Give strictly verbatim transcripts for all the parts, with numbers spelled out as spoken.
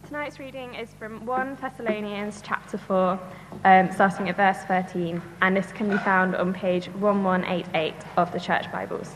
Tonight's reading is from First Thessalonians chapter four, um, starting at verse thirteen, and this can be found on page eleven eighty-eight of the Church Bibles.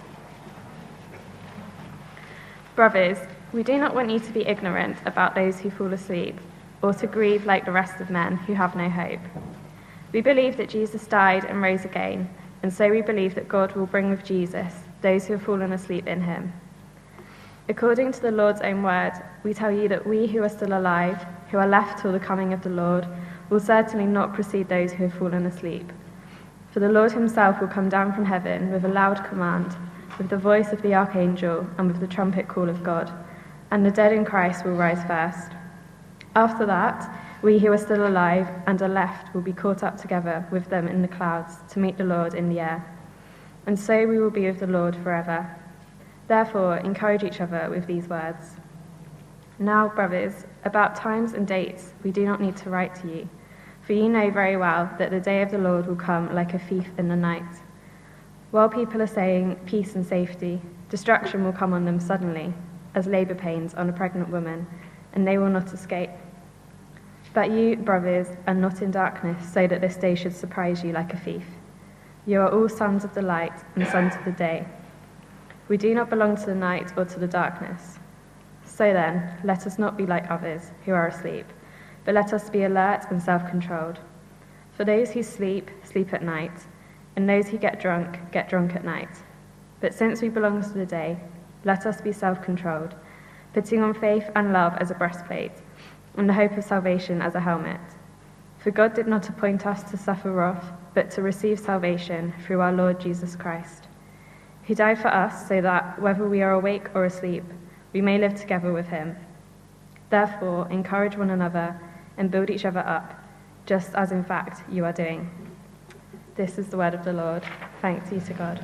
Brothers, we do not want you to be ignorant about those who fall asleep, or to grieve like the rest of men who have no hope. We believe that Jesus died and rose again, and so we believe that God will bring with Jesus those who have fallen asleep in him. According to the Lord's own word, we tell you that we who are still alive, who are left till the coming of the Lord, will certainly not precede those who have fallen asleep. For the Lord himself will come down from heaven with a loud command, with the voice of the archangel and with the trumpet call of God, and the dead in Christ will rise first. After that, we who are still alive and are left will be caught up together with them in the clouds to meet the Lord in the air. And so we will be with the Lord forever. Therefore, encourage each other with these words. Now, brothers, about times and dates we do not need to write to you, for you know very well that the day of the Lord will come like a thief in the night. While people are saying peace and safety, destruction will come on them suddenly, as labor pains on a pregnant woman, and they will not escape. But you, brothers, are not in darkness, so that this day should surprise you like a thief. You are all sons of the light and sons of the day. We do not belong to the night or to the darkness. So then, let us not be like others who are asleep, but let us be alert and self-controlled. For those who sleep, sleep at night, and those who get drunk, get drunk at night. But since we belong to the day, let us be self-controlled, putting on faith and love as a breastplate, and the hope of salvation as a helmet. For God did not appoint us to suffer wrath, but to receive salvation through our Lord Jesus Christ. He died for us so that, whether we are awake or asleep, we may live together with him. Therefore, encourage one another and build each other up, just as in fact you are doing. This is the word of the Lord. Thanks be to God.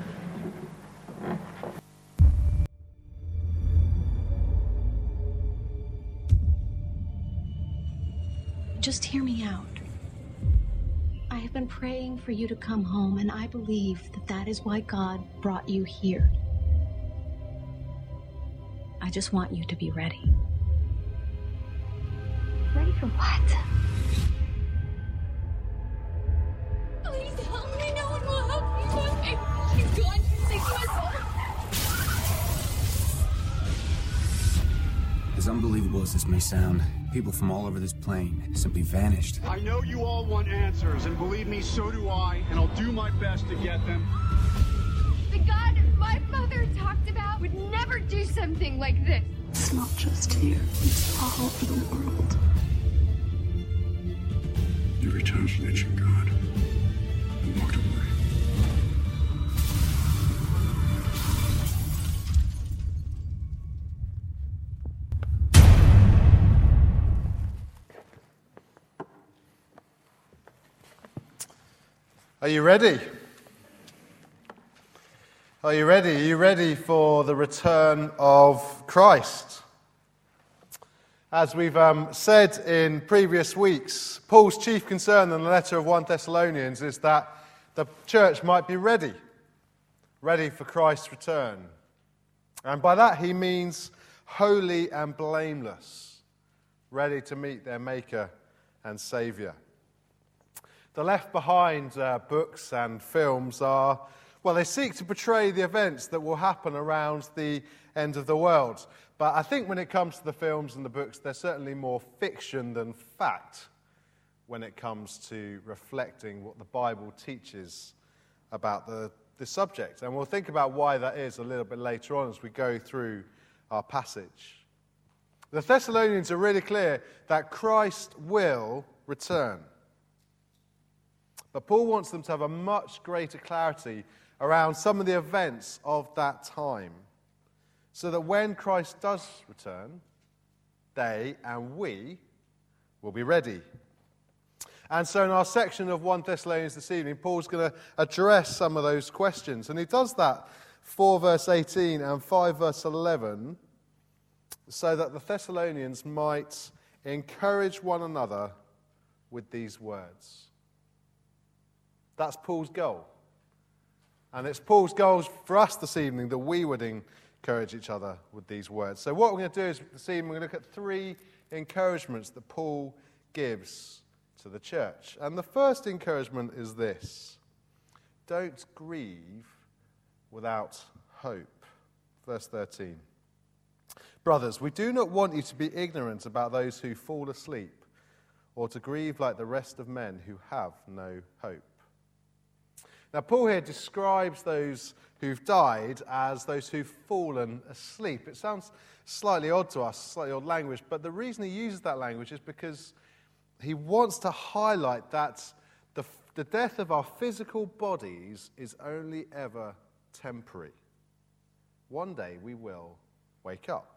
Just hear me out. I have been praying for you to come home, and I believe that that is why God brought you here. I just want you to be ready. Ready for what? Please help me. No one will help me. He's going to take us all. As unbelievable as this may sound, people from all over this plane simply vanished. I know you all want answers, and believe me, so do I, and I'll do my best to get them. The God my father talked about would never do something like this. It's not just here, it's all over the world. You returned to the ancient God and walked away. Are you ready? Are you ready? Are you ready for the return of Christ? As we've um, said in previous weeks, Paul's chief concern in the letter of First Thessalonians is that the church might be ready, ready for Christ's return. And by that he means holy and blameless, ready to meet their Maker and Saviour. The Left Behind uh, books and films are, well, they seek to portray the events that will happen around the end of the world. But I think when it comes to the films and the books, they're certainly more fiction than fact when it comes to reflecting what the Bible teaches about the, the subject. And we'll think about why that is a little bit later on as we go through our passage. The Thessalonians are really clear that Christ will return. But Paul wants them to have a much greater clarity around some of the events of that time, so that when Christ does return, they and we will be ready. And so in our section of First Thessalonians this evening, Paul's going to address some of those questions. And he does that four verse eighteen and five verse eleven, so that the Thessalonians might encourage one another with these words. That's Paul's goal. And it's Paul's goal for us this evening that we would encourage each other with these words. So what we're going to do is this evening we're going to look at three encouragements that Paul gives to the church. And the first encouragement is this: don't grieve without hope. Verse thirteen. Brothers, we do not want you to be ignorant about those who fall asleep, or to grieve like the rest of men who have no hope. Now, Paul here describes those who've died as those who've fallen asleep. It sounds slightly odd to us, slightly odd language, but the reason he uses that language is because he wants to highlight that the, the death of our physical bodies is only ever temporary. One day we will wake up.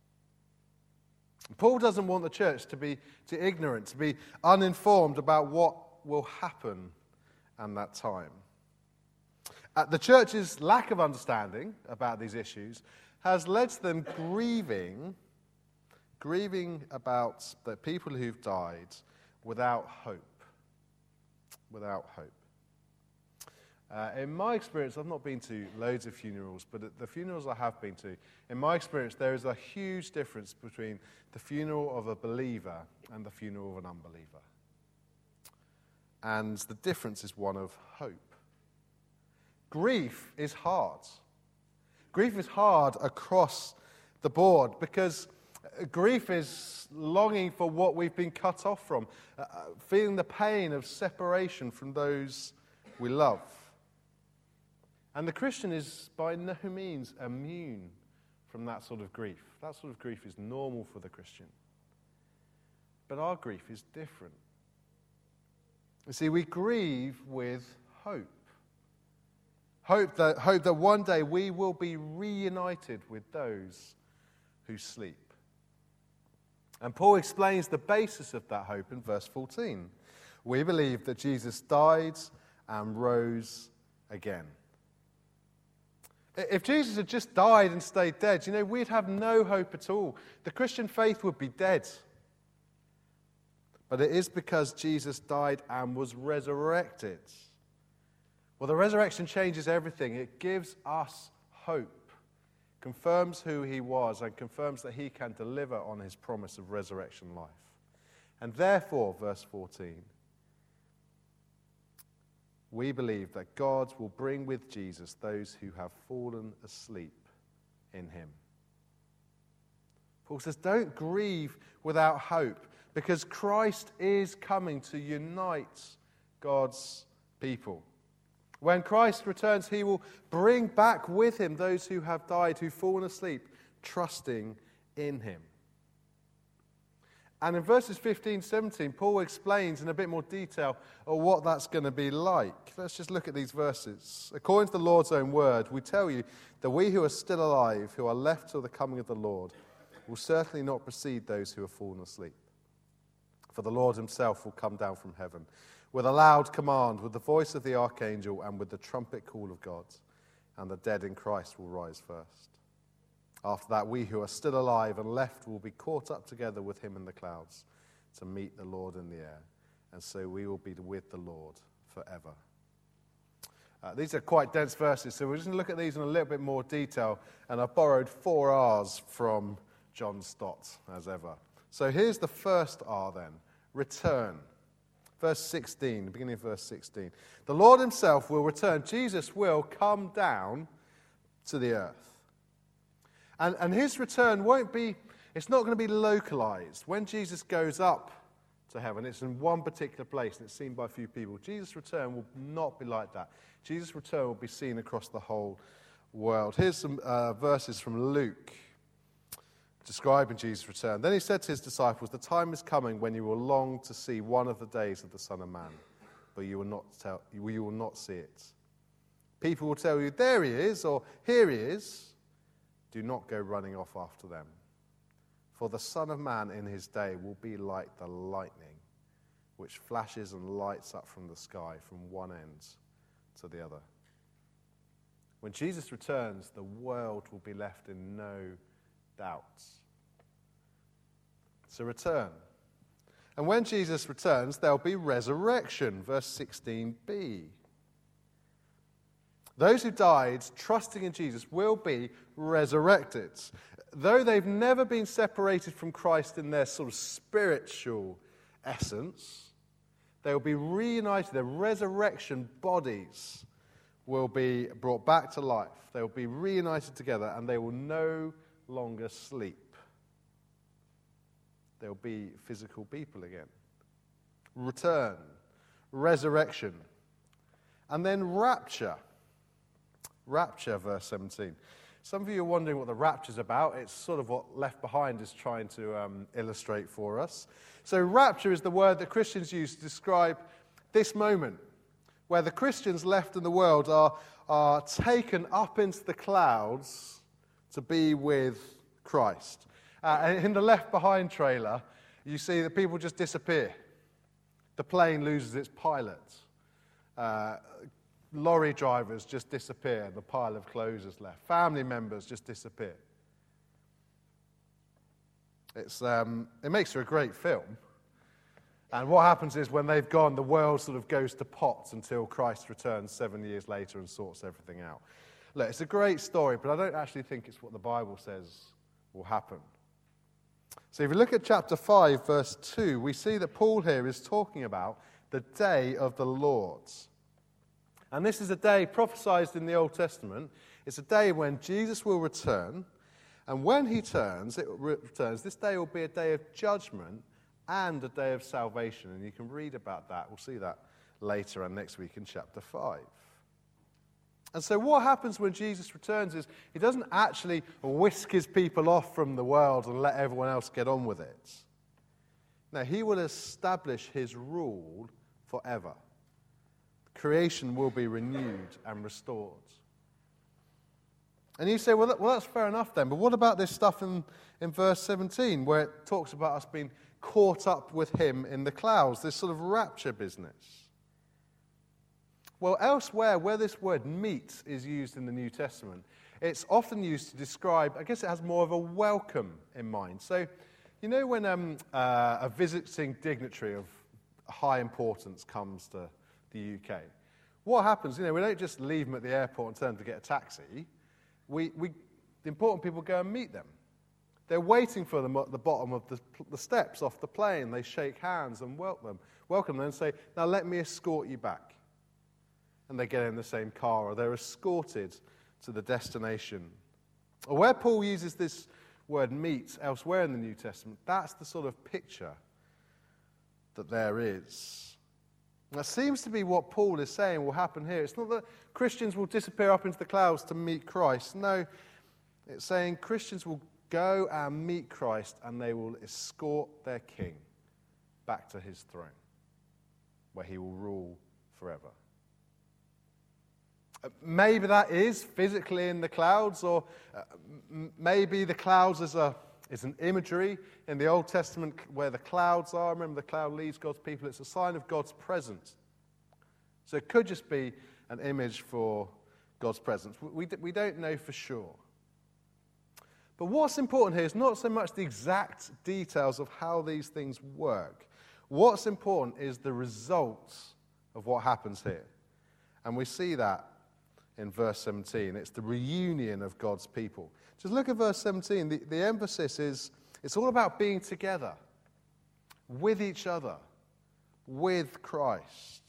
Paul doesn't want the church to be to ignorant, to be uninformed about what will happen at that time. Uh, the church's lack of understanding about these issues has led to them grieving, grieving about the people who've died without hope. Without hope. Uh, in my experience, I've not been to loads of funerals, but at the funerals I have been to, in my experience, there is a huge difference between the funeral of a believer and the funeral of an unbeliever. And the difference is one of hope. Grief is hard. Grief is hard across the board because grief is longing for what we've been cut off from, uh, feeling the pain of separation from those we love. And the Christian is by no means immune from that sort of grief. That sort of grief is normal for the Christian. But our grief is different. You see, we grieve with hope. Hope that, hope that one day we will be reunited with those who sleep. And Paul explains the basis of that hope in verse fourteen. We believe that Jesus died and rose again. If Jesus had just died and stayed dead, you know, we'd have no hope at all. The Christian faith would be dead. But it is because Jesus died and was resurrected. Well, the resurrection changes everything. It gives us hope, confirms who he was, and confirms that he can deliver on his promise of resurrection life. And therefore, verse fourteen, we believe that God will bring with Jesus those who have fallen asleep in him. Paul says, don't grieve without hope, because Christ is coming to unite God's people. When Christ returns, he will bring back with him those who have died, who've fallen asleep, trusting in him. And in verses fifteen, seventeen, Paul explains in a bit more detail of what that's going to be like. Let's just look at these verses. According to the Lord's own word, we tell you that we who are still alive, who are left till the coming of the Lord, will certainly not precede those who have fallen asleep. For the Lord himself will come down from heaven with a loud command, with the voice of the archangel, and with the trumpet call of God, and the dead in Christ will rise first. After that, we who are still alive and left will be caught up together with him in the clouds to meet the Lord in the air, and so we will be with the Lord forever. Uh, these are quite dense verses, so we're just going to look at these in a little bit more detail, and I've borrowed four R's from John Stott, as ever. So here's the first R then, return. Verse sixteen, beginning of verse sixteen. The Lord himself will return. Jesus will come down to the earth. And, and his return won't be, it's not going to be localized. When Jesus goes up to heaven, it's in one particular place and it's seen by a few people. Jesus' return will not be like that. Jesus' return will be seen across the whole world. Here's some uh, verses from Luke describing Jesus' return. Then he said to his disciples, the time is coming when you will long to see one of the days of the Son of Man, but you will not tell, you will not see it. People will tell you, there he is, or here he is. Do not go running off after them. For the Son of Man in his day will be like the lightning, which flashes and lights up from the sky from one end to the other. When Jesus returns, the world will be left in no doubts. So return. And when Jesus returns, there'll be resurrection. Verse sixteen b. Those who died trusting in Jesus will be resurrected. Though they've never been separated from Christ in their sort of spiritual essence, they will be reunited. Their resurrection bodies will be brought back to life. They will be reunited together, and they will no longer sleep. They'll be physical people again. Return, resurrection, and then rapture. Rapture, verse seventeen. Some of you are wondering what the rapture is about. It's sort of what Left Behind is trying to um, illustrate for us. So rapture is the word that Christians use to describe this moment where the Christians left in the world are, are taken up into the clouds to be with Christ. Uh, and in the Left Behind trailer, you see that people just disappear. The plane loses its pilot. Uh, lorry drivers just disappear. The pile of clothes is left. Family members just disappear. It's, um, it makes for a great film. And what happens is when they've gone, the world sort of goes to pot until Christ returns seven years later and sorts everything out. Look, it's a great story, but I don't actually think it's what the Bible says will happen. So if you look at chapter five, verse two, we see that Paul here is talking about the day of the Lord. And this is a day prophesied in the Old Testament. It's a day when Jesus will return. And when he turns, it returns, this day will be a day of judgment and a day of salvation. And you can read about that. We'll see that later and next week in chapter five. And so what happens when Jesus returns is he doesn't actually whisk his people off from the world and let everyone else get on with it. No, he will establish his rule forever. Creation will be renewed and restored. And you say, well, that, well, that's fair enough then, but what about this stuff in, in verse seventeen where it talks about us being caught up with him in the clouds, this sort of rapture business? Well, elsewhere where this word meet is used in the New Testament, it's often used to describe, I guess it has more of a welcome in mind. So, you know when um, uh, a visiting dignitary of high importance comes to the U K, what happens, you know, we don't just leave them at the airport and tell them to get a taxi. We, we, the important people go and meet them. They're waiting for them at the bottom of the, the steps off the plane. They shake hands and welcome them, welcome them and say, now let me escort you back. And they get in the same car, or they're escorted to the destination. Or where Paul uses this word meet elsewhere in the New Testament, that's the sort of picture that there is. That seems to be what Paul is saying will happen here. It's not that Christians will disappear up into the clouds to meet Christ. No, it's saying Christians will go and meet Christ and they will escort their king back to his throne, where he will rule forever. Maybe that is physically in the clouds, or uh, maybe the clouds is, a, is an imagery in the Old Testament where the clouds are. Remember, the cloud leads God's people. It's a sign of God's presence. So it could just be an image for God's presence. We, we don't know for sure. But what's important here is not so much the exact details of how these things work. What's important is the results of what happens here. And we see that in verse seventeen. It's the reunion of God's people. Just look at verse seventeen. The, the emphasis is, it's all about being together, with each other, with Christ.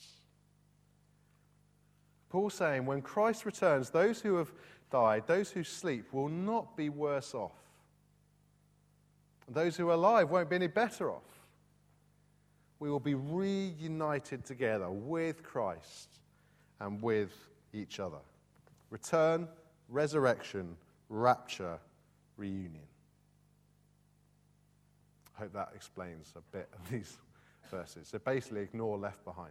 Paul's saying, when Christ returns, those who have died, those who sleep, will not be worse off. Those who are alive won't be any better off. We will be reunited together with Christ and with each other. Return, resurrection, rapture, reunion. I hope that explains a bit of these verses. So basically, ignore Left Behind.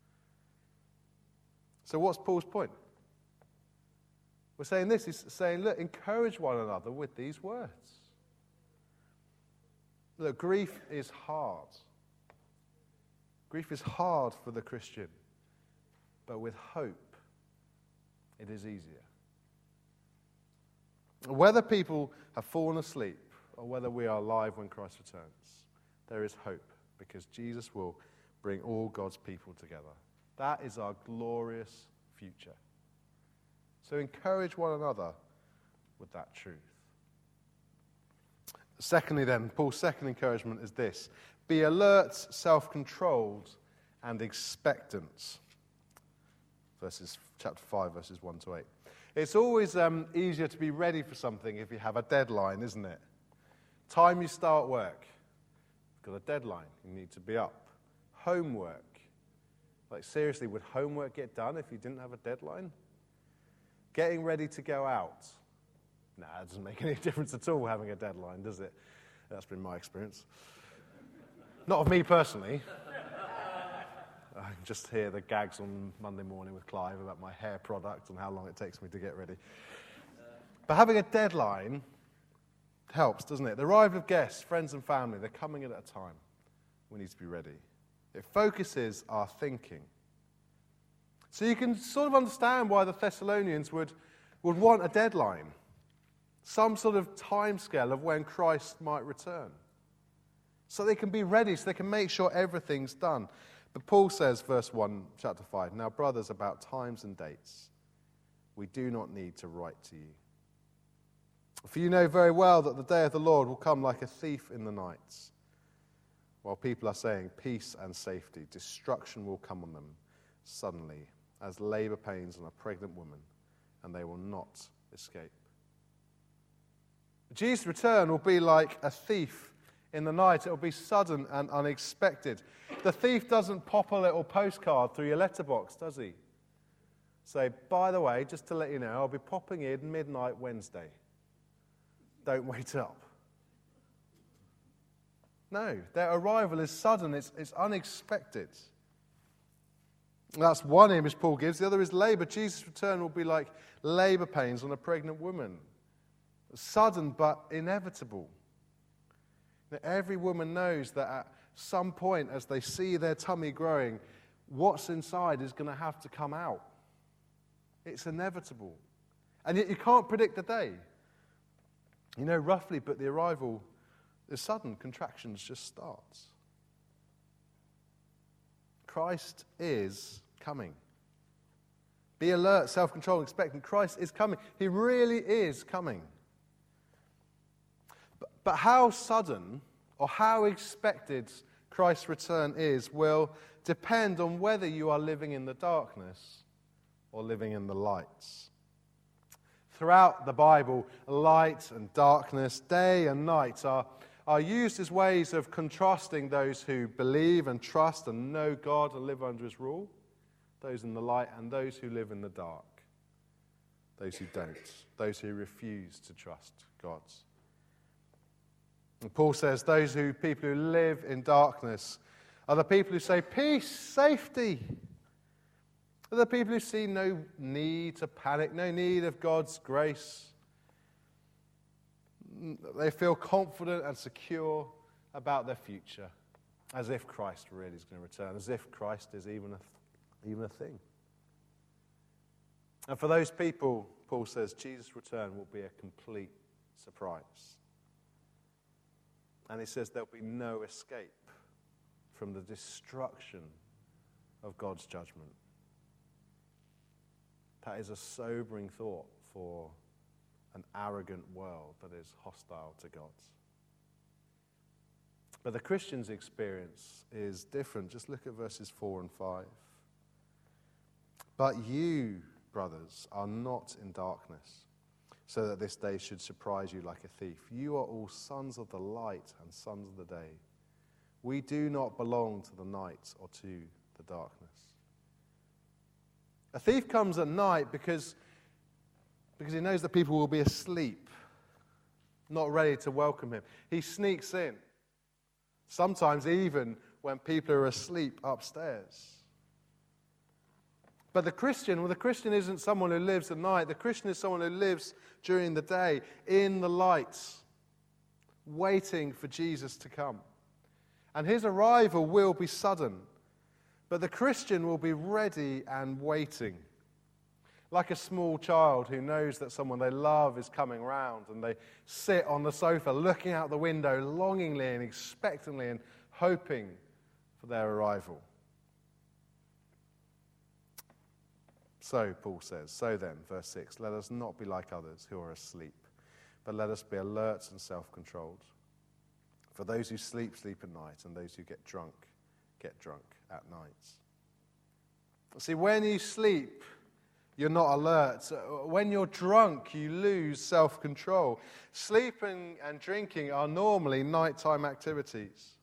So what's Paul's point? We're saying this, he's saying, look, encourage one another with these words. Look, grief is hard. Grief is hard for the Christian, but with hope, it is easier. Whether people have fallen asleep or whether we are alive when Christ returns, there is hope because Jesus will bring all God's people together. That is our glorious future. So encourage one another with that truth. Secondly then, Paul's second encouragement is this: be alert, self-controlled, and expectant. Verses, chapter five, verses one to eight. It's always um, easier to be ready for something if you have a deadline, isn't it? Time you start work, you've got a deadline, you need to be up. Homework. Like seriously, would homework get done if you didn't have a deadline? Getting ready to go out. Nah, it doesn't make any difference at all having a deadline, does it? That's been my experience. Not of me personally. I can just hear the gags on Monday morning with Clive about my hair product and how long it takes me to get ready. But having a deadline helps, doesn't it? The arrival of guests, friends and family, they're coming in at a time. We need to be ready. It focuses our thinking. So you can sort of understand why the Thessalonians would, would want a deadline. Some sort of timescale of when Christ might return. So they can be ready, so they can make sure everything's done. But Paul says, verse one, chapter five, now brothers, about times and dates, we do not need to write to you. For you know very well that the day of the Lord will come like a thief in the night. While people are saying peace and safety, destruction will come on them suddenly, as labor pains on a pregnant woman, and they will not escape. Jesus' return will be like a thief in the night. It will be sudden and unexpected. The thief doesn't pop a little postcard through your letterbox, does he? Say, by the way, just to let you know, I'll be popping in midnight Wednesday. Don't wait up. No, their arrival is sudden, it's, it's unexpected. That's one image Paul gives. The other is labor. Jesus' return will be like labor pains on a pregnant woman. Sudden but inevitable. Now, every woman knows that at some point as they see their tummy growing, what's inside is going to have to come out. It's inevitable. And yet you can't predict the day. You know roughly, but the arrival is sudden. Contractions just starts. Christ is coming. Be alert, self-controlled, expectant. Christ is coming. He really is coming. But, but how sudden or how expected Christ's return is will depend on whether you are living in the darkness or living in the lights. Throughout the Bible, light and darkness, day and night are, are used as ways of contrasting those who believe and trust and know God and live under his rule, those in the light, and those who live in the dark, those who don't, those who refuse to trust God. And Paul says those who people who live in darkness are the people who say peace, safety. Are the people who see no need to panic, no need of God's grace. They feel confident and secure about their future, as if Christ really is going to return, as if Christ is even a, even a thing. And for those people, Paul says, Jesus' return will be a complete surprise. And he says there'll be no escape from the destruction of God's judgment. That is a sobering thought for an arrogant world that is hostile to God. But the Christian's experience is different. Just look at verses four and five. But you, brothers, are not in darkness, so that this day should surprise you like a thief. You are all sons of the light and sons of the day. We do not belong to the night or to the darkness. A thief comes at night because, because he knows that people will be asleep, not ready to welcome him. He sneaks in, sometimes even when people are asleep upstairs. But the Christian, well, the Christian isn't someone who lives at night. The Christian is someone who lives during the day, in the light, waiting for Jesus to come. And his arrival will be sudden. But the Christian will be ready and waiting. Like a small child who knows that someone they love is coming round, and they sit on the sofa looking out the window longingly and expectantly and hoping for their arrival. So, Paul says, so then, verse six, let us not be like others who are asleep, but let us be alert and self-controlled. For those who sleep, sleep at night, and those who get drunk, get drunk at night. See, when you sleep, you're not alert. When you're drunk, you lose self-control. Sleeping and drinking are normally nighttime activities.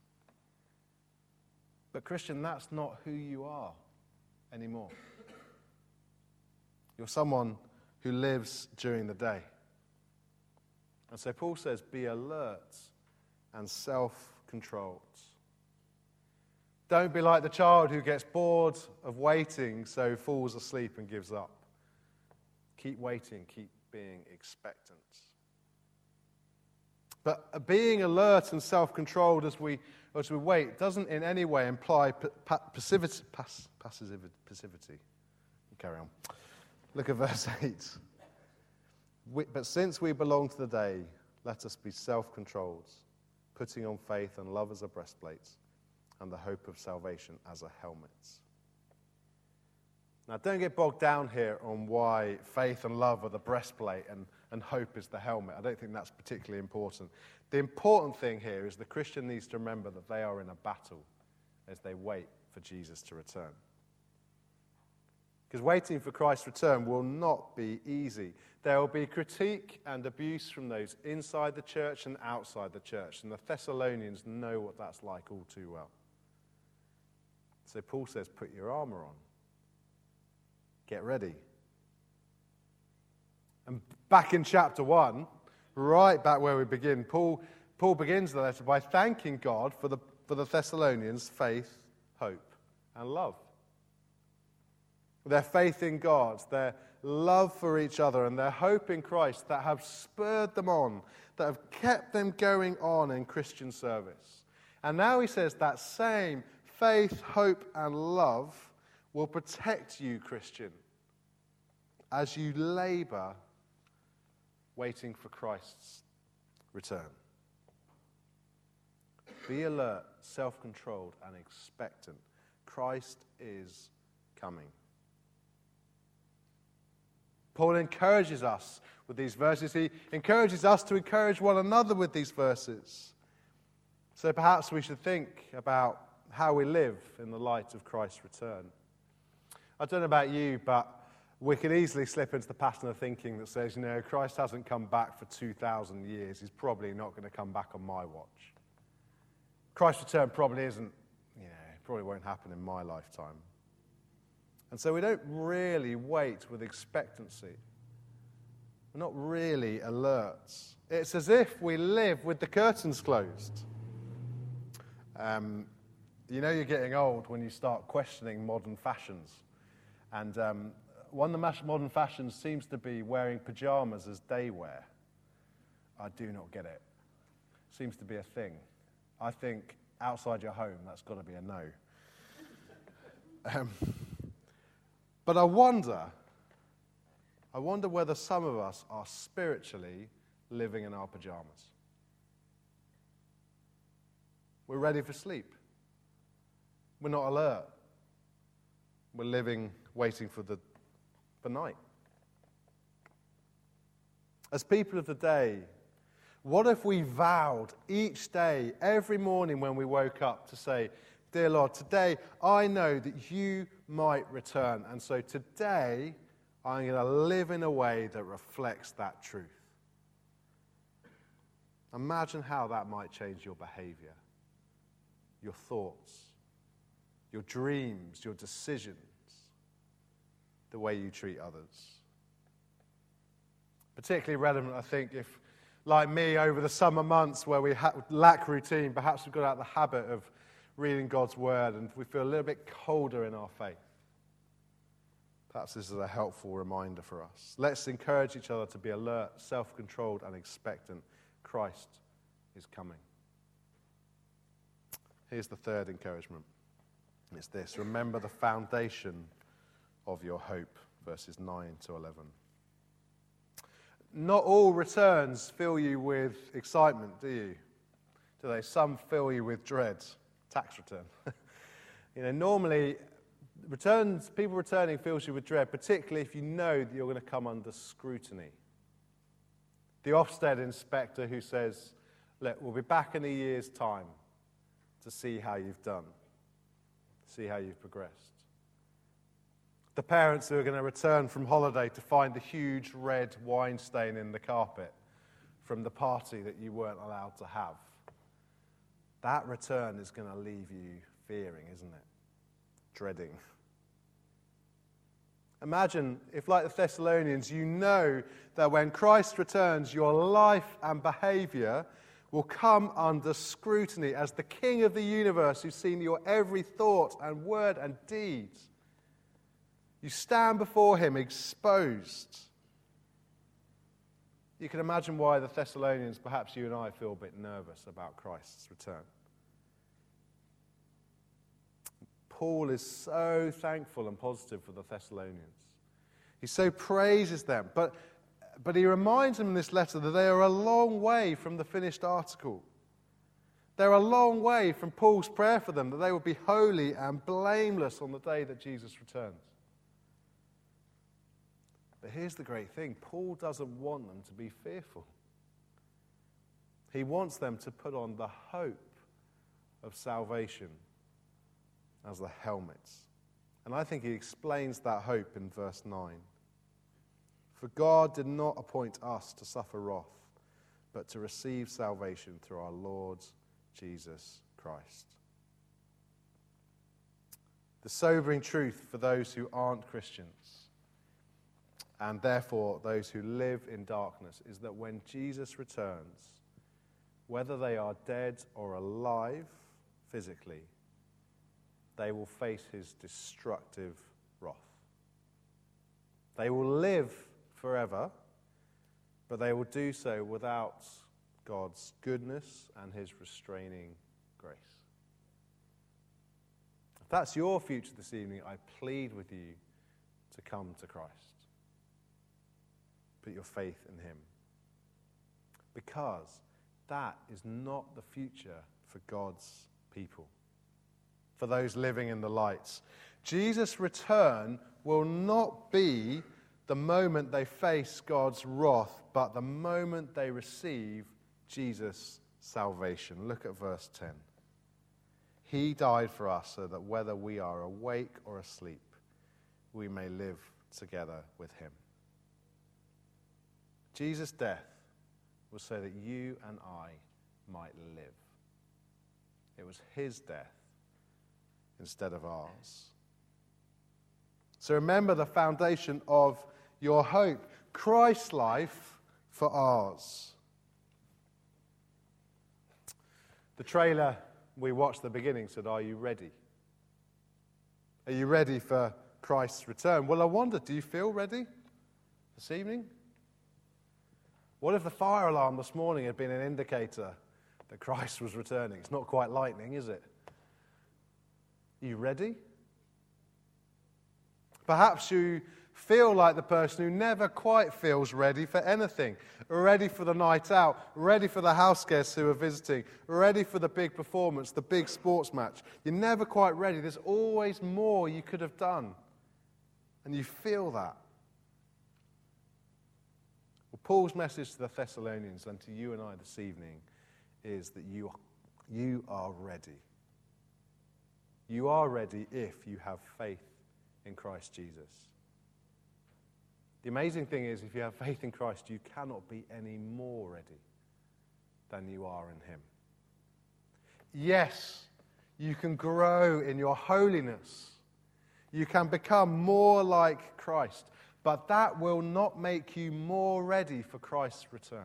But Christian, that's not who you are anymore. You're someone who lives during the day. And so Paul says, be alert and self-controlled. Don't be like the child who gets bored of waiting, so falls asleep and gives up. Keep waiting, keep being expectant. But being alert and self-controlled as we, as we wait doesn't in any way imply pa- pa- passivity. Pass, passivity. Carry on. Look at verse eight. We, but since we belong to the day, let us be self-controlled, putting on faith and love as a breastplate, and the hope of salvation as a helmet. Now, don't get bogged down here on why faith and love are the breastplate and, and hope is the helmet. I don't think that's particularly important. The important thing here is the Christian needs to remember that they are in a battle as they wait for Jesus to return. Because waiting for Christ's return will not be easy. There will be critique and abuse from those inside the church and outside the church. And the Thessalonians know what that's like all too well. So Paul says, put your armor on. Get ready. And back in chapter one, right back where we begin, Paul, Paul begins the letter by thanking God for the, for the Thessalonians' faith, hope, and love. Their faith in God, their love for each other, and their hope in Christ that have spurred them on, that have kept them going on in Christian service. And now he says that same faith, hope, and love will protect you, Christian, as you labor waiting for Christ's return. Be alert, self-controlled, and expectant. Christ is coming. Paul encourages us with these verses. He encourages us to encourage one another with these verses. So perhaps we should think about how we live in the light of Christ's return. I don't know about you, but we could easily slip into the pattern of thinking that says, you know, Christ hasn't come back for two thousand years. He's probably not going to come back on my watch. Christ's return probably isn't, you know, probably won't happen in my lifetime. And so we don't really wait with expectancy. We're not really alert. It's as if we live with the curtains closed. Um, you know you're getting old when you start questioning modern fashions. And um, one of the modern fashions seems to be wearing pajamas as day wear. I do not get it. Seems to be a thing. I think outside your home, that's got to be a no. Um, but I wonder, I wonder whether some of us are spiritually living in our pajamas. We're ready for sleep. We're not alert. We're living, waiting for the for night. As people of the day, what if we vowed each day, every morning when we woke up, to say, dear Lord, today I know that you might return, and so today I'm going to live in a way that reflects that truth. Imagine how that might change your behavior, your thoughts, your dreams, your decisions, the way you treat others. Particularly relevant, I think, if, like me, over the summer months where we ha- lack routine, perhaps we've got out of the habit of reading God's Word and we feel a little bit colder in our faith. Perhaps this is a helpful reminder for us. Let's encourage each other to be alert, self-controlled, and expectant. Christ is coming. Here's the third encouragement. It's this: remember the foundation of your hope, verses nine to eleven. Not all returns fill you with excitement, do you? Do they? Some fill you with dread. Tax return. You know, normally Returns, people returning fills you with dread, particularly if you know that you're going to come under scrutiny. The Ofsted inspector who says, look, we'll be back in a year's time to see how you've done, see how you've progressed. The parents who are going to return from holiday to find a huge red wine stain in the carpet from the party that you weren't allowed to have. That return is going to leave you fearing, isn't it? Dreading. Imagine if, like the Thessalonians, you know that when Christ returns, your life and behavior will come under scrutiny as the King of the universe who's seen your every thought and word and deed. You stand before him exposed. You can imagine why the Thessalonians, perhaps you and I, feel a bit nervous about Christ's return. Paul is so thankful and positive for the Thessalonians. He so praises them, but, but he reminds them in this letter that they are a long way from the finished article. They're a long way from Paul's prayer for them, that they would be holy and blameless on the day that Jesus returns. But here's the great thing. Paul doesn't want them to be fearful. He wants them to put on the hope of salvation as the helmets. And I think he explains that hope in verse nine. For God did not appoint us to suffer wrath, but to receive salvation through our Lord Jesus Christ. The sobering truth for those who aren't Christians, and therefore those who live in darkness, is that when Jesus returns, whether they are dead or alive physically, they will face his destructive wrath. They will live forever, but they will do so without God's goodness and his restraining grace. If that's your future this evening, I plead with you to come to Christ. Put your faith in him. Because that is not the future for God's people, for those living in the lights. Jesus' return will not be the moment they face God's wrath, but the moment they receive Jesus' salvation. Look at verse ten. He died for us so that whether we are awake or asleep, we may live together with him. Jesus' death was so that you and I might live. It was his death instead of ours. So remember the foundation of your hope. Christ's life for ours. The trailer we watched at the beginning said, are you ready? Are you ready for Christ's return? Well, I wonder, do you feel ready this evening? What if the fire alarm this morning had been an indicator that Christ was returning? It's not quite lightning, is it? Are you ready? Perhaps you feel like the person who never quite feels ready for anything. Ready for the night out, ready for the house guests who are visiting, ready for the big performance, the big sports match. You're never quite ready. There's always more you could have done. And you feel that. Well, Paul's message to the Thessalonians and to you and I this evening is that you, you are ready. You are ready if you have faith in Christ Jesus. The amazing thing is, if you have faith in Christ, you cannot be any more ready than you are in him. Yes, you can grow in your holiness. You can become more like Christ, but that will not make you more ready for Christ's return.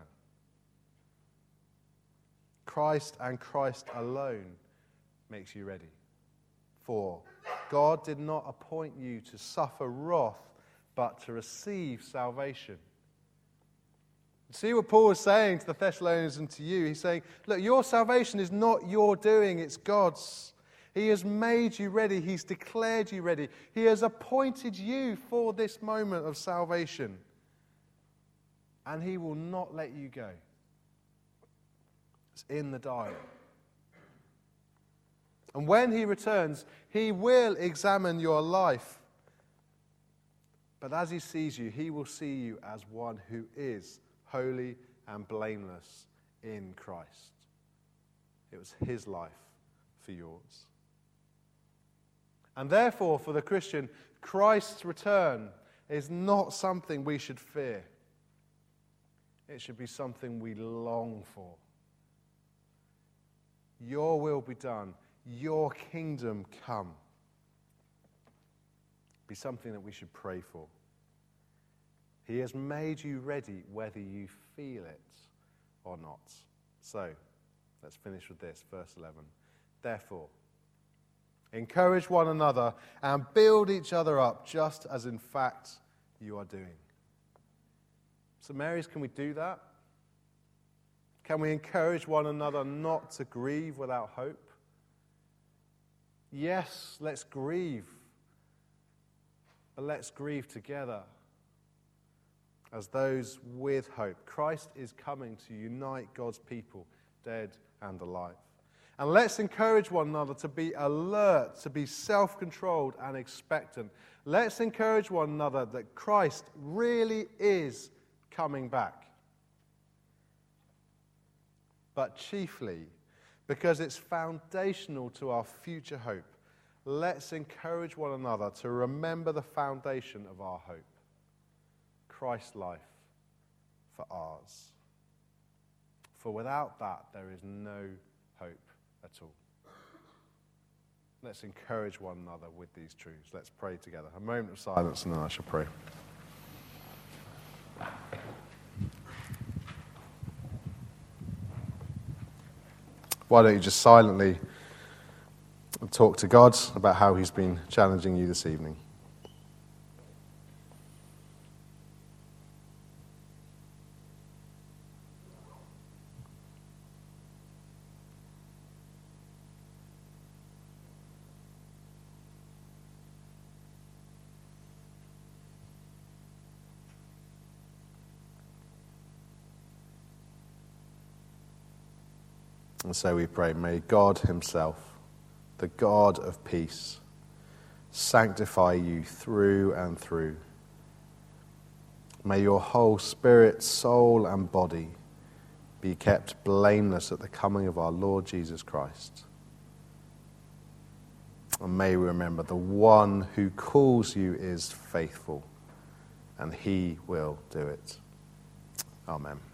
Christ and Christ alone makes you ready. For God did not appoint you to suffer wrath, but to receive salvation. See what Paul is saying to the Thessalonians and to you? He's saying, look, your salvation is not your doing, it's God's. He has made you ready. He's declared you ready. He has appointed you for this moment of salvation. And he will not let you go. It's in the diary. And when he returns, he will examine your life. But as he sees you, he will see you as one who is holy and blameless in Christ. It was his life for yours. And therefore, for the Christian, Christ's return is not something we should fear. It should be something we long for. Your will be done. Your kingdom come. Be something that we should pray for. He has made you ready whether you feel it or not. So, let's finish with this, verse eleven. Therefore, encourage one another and build each other up, just as in fact you are doing. So, Marys, can we do that? Can we encourage one another not to grieve without hope? Yes, let's grieve. But let's grieve together as those with hope. Christ is coming to unite God's people, dead and alive. And let's encourage one another to be alert, to be self-controlled and expectant. Let's encourage one another that Christ really is coming back. But chiefly, because it's foundational to our future hope, let's encourage one another to remember the foundation of our hope. Christ's life for ours. For without that, there is no hope at all. Let's encourage one another with these truths. Let's pray together. A moment of silence and then I shall pray. Why don't you just silently talk to God about how he's been challenging you this evening? And so we pray, may God himself, the God of peace, sanctify you through and through. May your whole spirit, soul, and body be kept blameless at the coming of our Lord Jesus Christ. And may we remember the one who calls you is faithful, and he will do it. Amen.